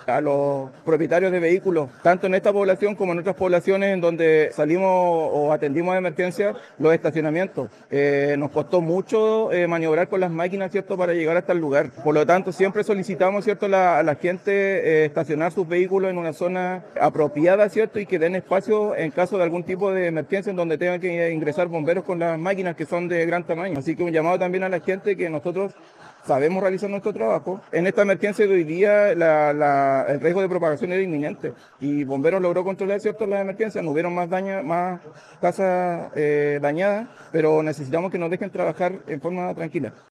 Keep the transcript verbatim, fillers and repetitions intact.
a los propietarios de vehículos, tanto en esta población como en otras poblaciones en donde salimos o atendimos de emergencia, los estacionamientos. Eh, nos costó mucho eh, maniobrar con las máquinas, ¿cierto?, para llegar hasta el lugar. Por lo tanto, siempre solicitamos, ¿cierto?, la, a la gente eh, estacionar sus vehículos en una zona apropiada, ¿cierto?, y que den espacio en caso de algún tipo de emergencia en donde tengan que ingresar bomberos con las máquinas que son de gran tamaño. Así que un llamado también a la gente que nosotros sabemos realizar nuestro trabajo. En esta emergencia de hoy día la, la, el riesgo de propagación era inminente y Bomberos logró controlar, ¿cierto?, las emergencias. No hubieron más, daño, más casas eh, dañadas, pero necesitamos que nos dejen trabajar en forma tranquila.